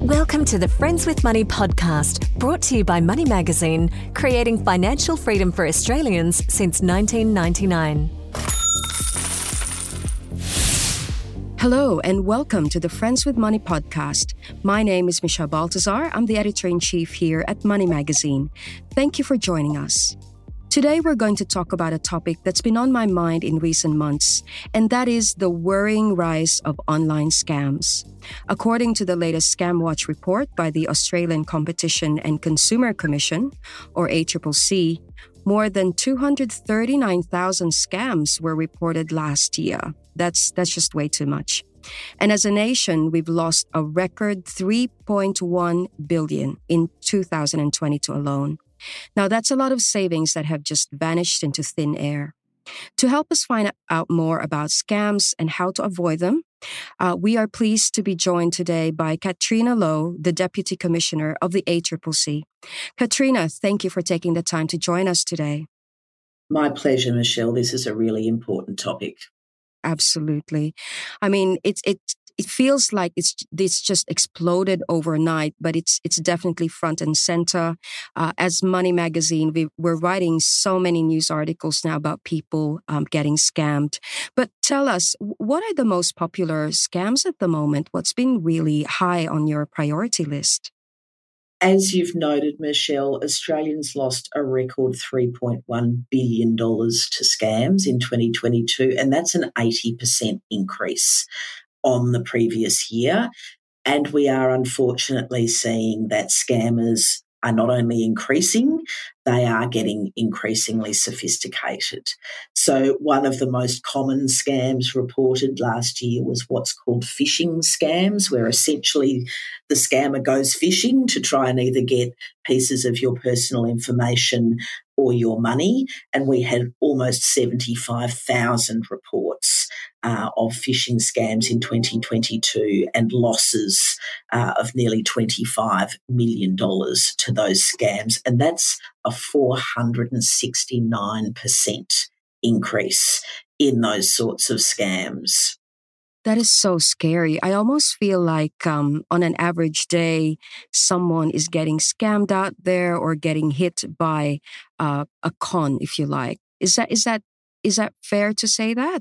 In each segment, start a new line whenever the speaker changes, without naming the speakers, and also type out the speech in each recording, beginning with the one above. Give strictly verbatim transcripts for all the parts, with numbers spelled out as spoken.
Welcome to the Friends with Money podcast, brought to you by Money Magazine, creating financial freedom for Australians since nineteen ninety-nine.
Hello and welcome to the Friends with Money podcast. My name is Michelle Baltazar. I'm the editor-in-chief here at Money Magazine. Thank you for joining us. Today, we're going to talk about a topic that's been on my mind in recent months, and that is the worrying rise of online scams. According to the latest Scam Watch report by the Australian Competition and Consumer Commission, or A C C C, more than two hundred thirty-nine thousand scams were reported last year. That's, that's just way too much. And as a nation, we've lost a record three point one billion dollars in two thousand twenty-two alone. Now, that's a lot of savings that have just vanished into thin air. To help us find out more about scams and how to avoid them, uh, we are pleased to be joined today by Katrina Lowe, the Deputy Commissioner of the A C C C. Katrina, thank you for taking the time to join us today.
My pleasure, Michelle. This is a really important topic.
Absolutely. I mean, it's it's it feels like it's it's just exploded overnight, but it's it's definitely front and center. Uh, as Money Magazine, we, we're writing so many news articles now about people um, getting scammed. But tell us, what are the most popular scams at the moment? What's been really high on your priority list?
As you've noted, Michelle, Australians lost a record three point one billion dollars to scams in twenty twenty-two, and that's an eighty percent increase on the previous year. And we are unfortunately seeing that scammers are not only increasing, they are getting increasingly sophisticated. So one of the most common scams reported last year was what's called phishing scams, where essentially the scammer goes fishing to try and either get pieces of your personal information or your money. And we had almost seventy-five thousand reports uh, of phishing scams in twenty twenty-two and losses uh, of nearly twenty-five million dollars to those scams. And that's a four hundred sixty-nine percent increase in those sorts of scams.
That is so scary. I almost feel like um, on an average day, someone is getting scammed out there or getting hit by uh, a con, if you like. Is that is that is that fair to say that?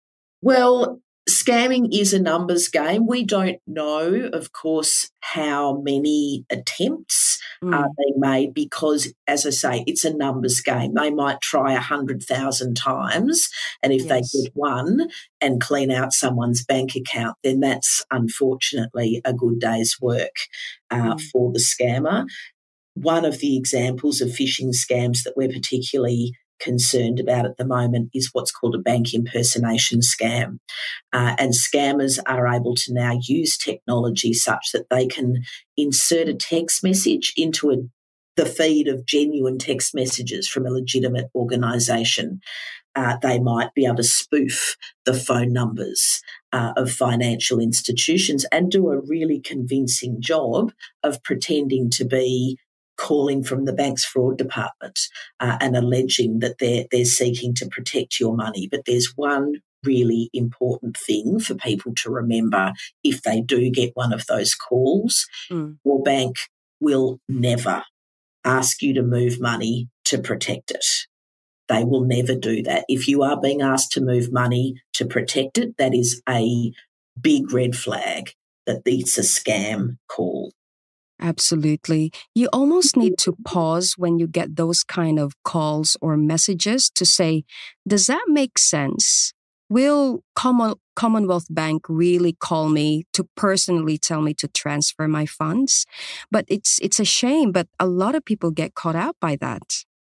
Well, scamming is a numbers game. We don't know, of course, how many attempts mm. are being made because, as I say, it's a numbers game. They might try one hundred thousand times, and if yes. they get one and clean out someone's bank account, then that's unfortunately a good day's work uh, mm. for the scammer. One of the examples of phishing scams that we're particularly concerned about at the moment is what's called a bank impersonation scam. Uh, and scammers are able to now use technology such that they can insert a text message into a, the feed of genuine text messages from a legitimate organisation. Uh, they might be able to spoof the phone numbers uh, of financial institutions and do a really convincing job of pretending to be calling from the bank's fraud department uh, and alleging that they're, they're seeking to protect your money. But there's one really important thing for people to remember if they do get one of those calls. Mm. Your bank will never ask you to move money to protect it. They will never do that. If you are being asked to move money to protect it, that is a big red flag that it's a scam call.
Absolutely. You almost need to pause when you get those kind of calls or messages to say, does that make sense? Will Common- Commonwealth Bank really call me to personally tell me to transfer my funds? But it's it's a shame, but a lot of people get caught out by that.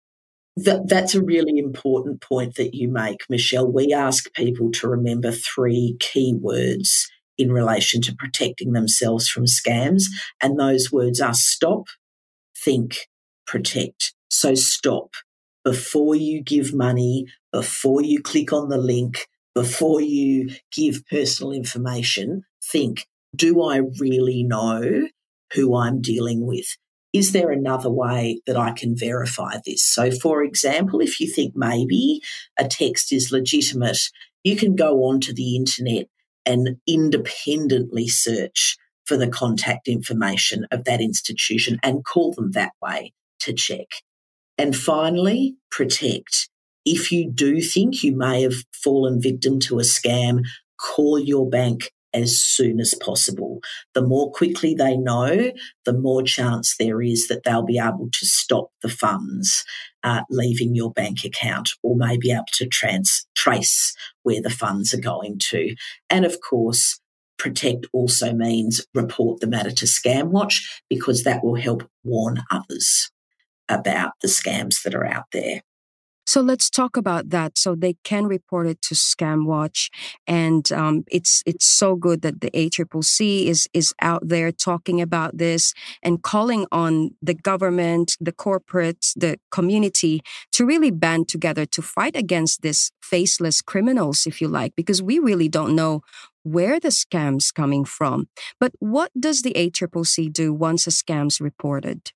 That, that's a really important point that you make, Michelle. We ask people to remember three key words in relation to protecting themselves from scams. And those words are stop, think, protect. So stop. Before you give money, before you click on the link, before you give personal information, think, do I really know who I'm dealing with? Is there another way that I can verify this? So, for example, if you think maybe a text is legitimate, you can go onto the internet and independently search for the contact information of that institution and call them that way to check. And finally, protect. If you do think you may have fallen victim to a scam, call your bank as soon as possible. The more quickly they know, the more chance there is that they'll be able to stop the funds uh, leaving your bank account, or may be able to trans- trace where the funds are going to. And of course, protect also means report the matter to ScamWatch, because that will help warn others about the scams that are out there.
So let's talk about that. So they can report it to ScamWatch, and um, it's it's so good that the A C C C is is out there talking about this and calling on the government, the corporates, the community to really band together to fight against these faceless criminals, if you like, because we really don't know where the scam's coming from. But what does the A C C C do once a scam's reported?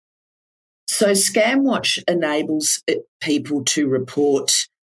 So ScamWatch enables people to report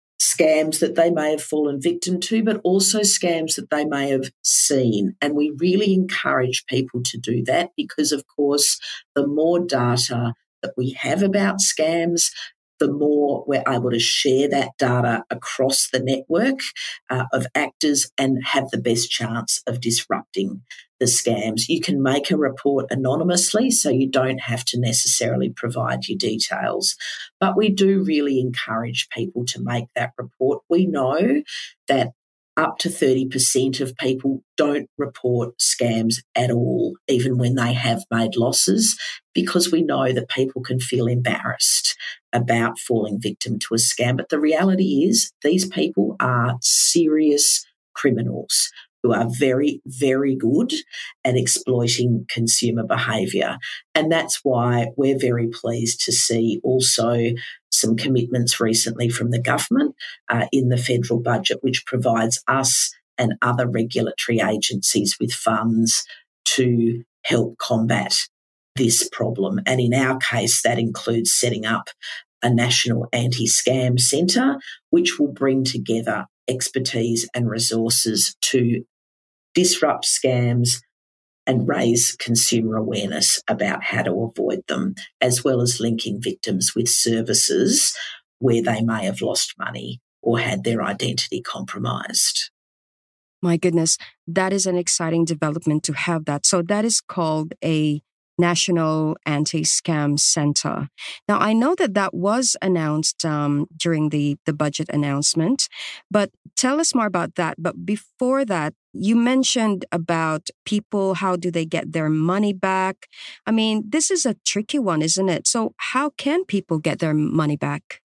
scams that they may have fallen victim to, but also scams that they may have seen. And we really encourage people to do that, because, of course, the more data that we have about scams, the more we're able to share that data across the network uh, of actors and have the best chance of disrupting the scams. You can make a report anonymously, so you don't have to necessarily provide your details. But we do really encourage people to make that report. We know that up to thirty percent of people don't report scams at all, even when they have made losses, because we know that people can feel embarrassed about falling victim to a scam. But the reality is these people are serious criminals who are very, very good at exploiting consumer behaviour. And that's why we're very pleased to see also some commitments recently from the government uh, in the federal budget, which provides us and other regulatory agencies with funds to help combat this problem. And in our case, that includes setting up a national anti-scam centre, which will bring together expertise and resources to disrupt scams and raise consumer awareness about how to avoid them, as well as linking victims with services where they may have lost money or had their identity compromised.
My goodness, that is an exciting development to have that. So that is called a National Anti-Scam Center. Now, I know that that was announced um, during the, the budget announcement, but tell us more about that. But before that, you mentioned about people, how do they get their money back? I mean, this is a tricky one, isn't it? So how can people get their money back?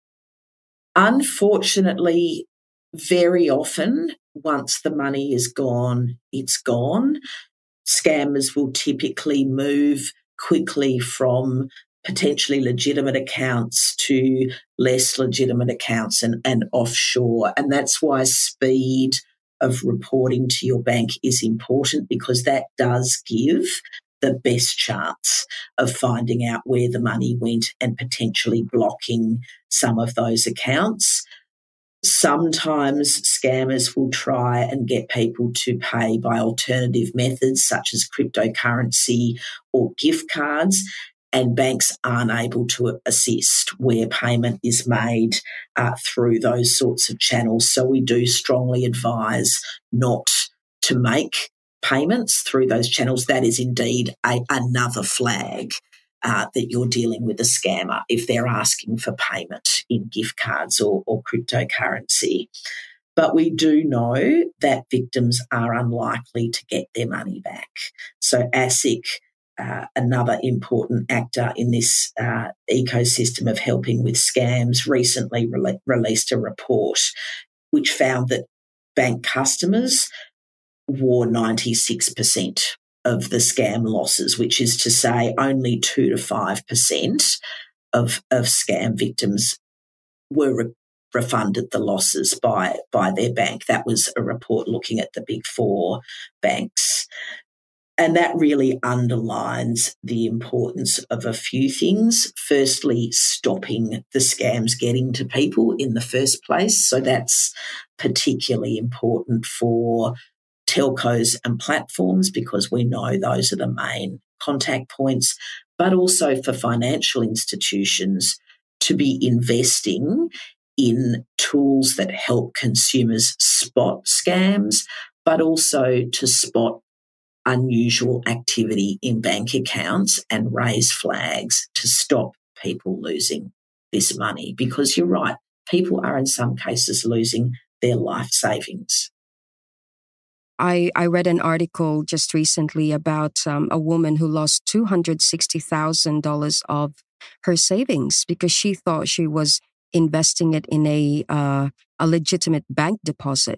Unfortunately, very often, once the money is gone, it's gone. Scammers will typically move quickly from potentially legitimate accounts to less legitimate accounts and, and offshore. And that's why speed of reporting to your bank is important, because that does give the best chance of finding out where the money went and potentially blocking some of those accounts. Sometimes scammers will try and get people to pay by alternative methods such as cryptocurrency or gift cards, and banks aren't able to assist where payment is made uh, through those sorts of channels. So we do strongly advise not to make payments through those channels. That is indeed a, another flag Uh, that you're dealing with a scammer if they're asking for payment in gift cards or, or cryptocurrency. But we do know that victims are unlikely to get their money back. So ASIC, uh, another important actor in this uh, ecosystem of helping with scams, recently re- released a report which found that bank customers wore ninety-six percent of the scam losses, which is to say only two to five percent of, of scam victims were re- refunded the losses by, by their bank. That was a report looking at the big four banks. And that really underlines the importance of a few things. Firstly, stopping the scams getting to people in the first place. So that's particularly important for telcos and platforms, because we know those are the main contact points, but also for financial institutions to be investing in tools that help consumers spot scams, but also to spot unusual activity in bank accounts and raise flags to stop people losing this money. Because you're right, people are in some cases losing their life savings.
I, I read an article just recently about um, a woman who lost two hundred sixty thousand dollars of her savings because she thought she was investing it in a uh, a legitimate bank deposit.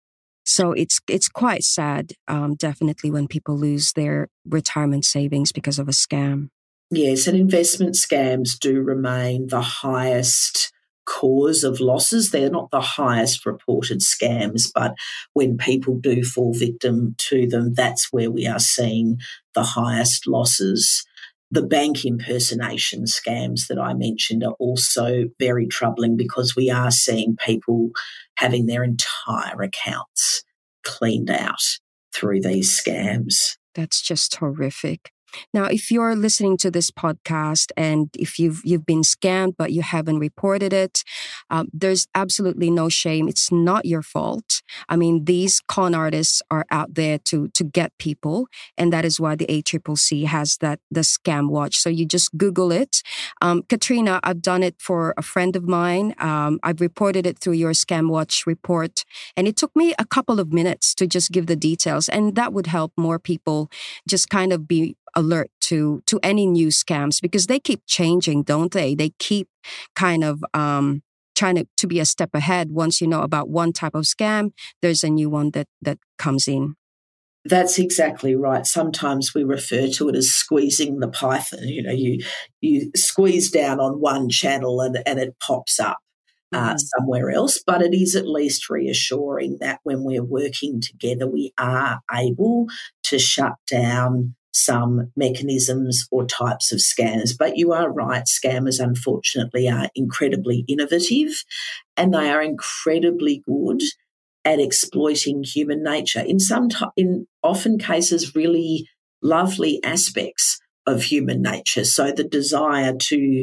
So it's it's quite sad, um, definitely, when people lose their retirement savings because of a scam.
Yes, and investment scams do remain the highest cause of losses. They're not the highest reported scams, but when people do fall victim to them, that's where we are seeing the highest losses. The bank impersonation scams that I mentioned are also very troubling because we are seeing people having their entire accounts cleaned out through these scams.
That's just horrific. Now, if you're listening to this podcast and if you've you've been scammed but you haven't reported it, um, there's absolutely no shame. It's not your fault. I mean, these con artists are out there to to get people, and that is why the A C C C has that the Scam Watch. So you just Google it. Um, Katrina, I've done it for a friend of mine. Um, I've reported it through your Scam Watch report, and it took me a couple of minutes to just give the details, and that would help more people just kind of be alert to to any new scams, because they keep changing, don't they? They keep kind of um, trying to, to be a step ahead. Once you know about one type of scam, there's a new one that that comes in.
That's exactly right. Sometimes we refer to it as squeezing the python. You know, you you squeeze down on one channel and, and it pops up uh, mm. somewhere else. But it is at least reassuring that when we're working together, we are able to shut down some mechanisms or types of scams. But you are right, scammers unfortunately are incredibly innovative and they are incredibly good at exploiting human nature in some t- in often cases really lovely aspects of human nature. So the desire to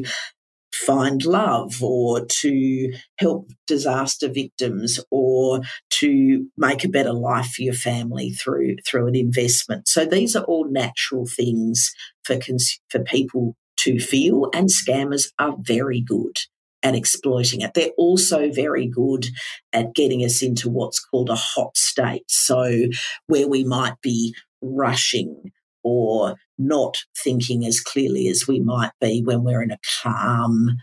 find love or to help disaster victims or to make a better life for your family through through an investment. So these are all natural things for cons- for people to feel, and scammers are very good at exploiting it. They're also very good at getting us into what's called a hot state, so where we might be rushing or not thinking as clearly as we might be when we're in a calm,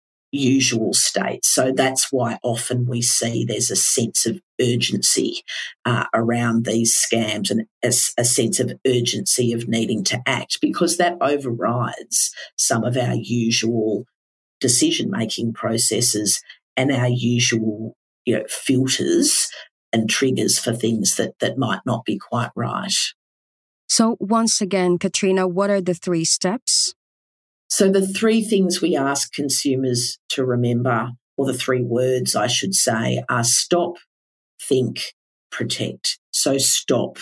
usual state. So that's why often we see there's a sense of urgency uh, around these scams and a, a sense of urgency of needing to act, because that overrides some of our usual decision-making processes and our usual, you know, filters and triggers for things that, that might not be quite right.
So once again, Katrina, what are the three steps?
So the three things we ask consumers to remember, or the three words I should say, are stop, think, protect. So stop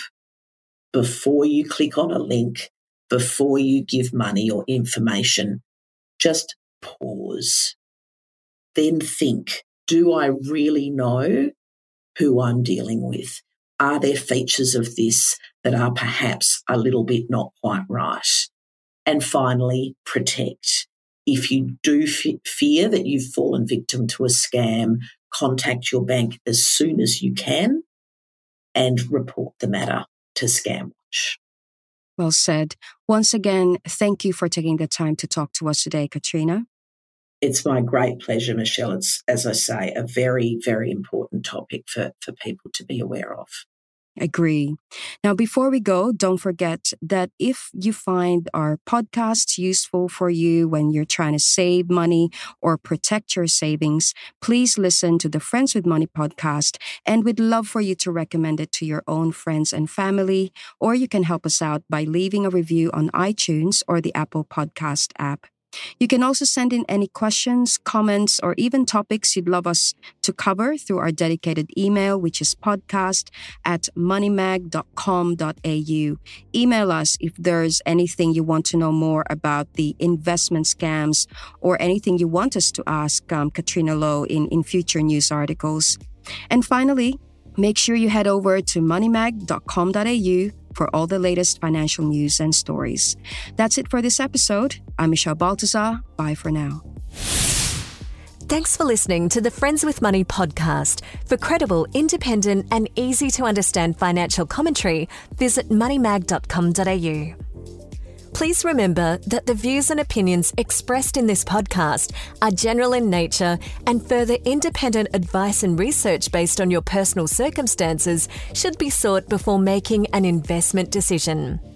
before you click on a link, before you give money or information. Just pause. Then think, do I really know who I'm dealing with? Are there features of this that are perhaps a little bit not quite right? And finally, protect. If you do f- fear that you've fallen victim to a scam, contact your bank as soon as you can and report the matter to ScamWatch.
Well said. Once again, thank you for taking the time to talk to us today, Katrina.
It's my great pleasure, Michelle. It's, as I say, a very, very important topic for, for people to be aware of.
Agree. Now, before we go, don't forget that if you find our podcasts useful for you when you're trying to save money or protect your savings, please listen to the Friends with Money podcast, and we'd love for you to recommend it to your own friends and family, or you can help us out by leaving a review on iTunes or the Apple Podcast app. You can also send in any questions, comments, or even topics you'd love us to cover through our dedicated email, which is podcast at moneymag dot com dot a u. Email us if there's anything you want to know more about the investment scams or anything you want us to ask um, Katrina Lowe in, in future news articles. And finally, make sure you head over to moneymag dot com dot a u for all the latest financial news and stories. That's it for this episode. I'm Michelle Baltazar. Bye for now.
Thanks for listening to the Friends with Money podcast. For credible, independent and easy to understand financial commentary, visit moneymag dot com dot a u. Please remember that the views and opinions expressed in this podcast are general in nature, and further independent advice and research based on your personal circumstances should be sought before making an investment decision.